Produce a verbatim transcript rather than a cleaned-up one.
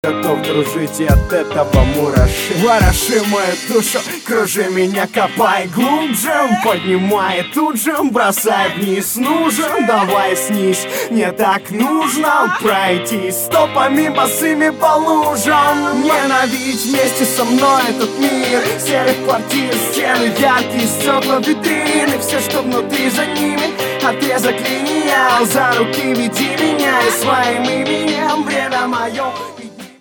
Готов дружить, и от этого мураши. Вороши мою душу, кружи меня, копай глубже. Поднимай тут же, бросай вниз, нужен. Давай снись, мне так нужно пройти стопами босыми по лужам. Ненавидеть вместе со мной этот мир. Серых квартир, стены, яркие стекла, витрины. Все, что внутри, за ними отрезок линия. За руки веди меня и своим именем время мое.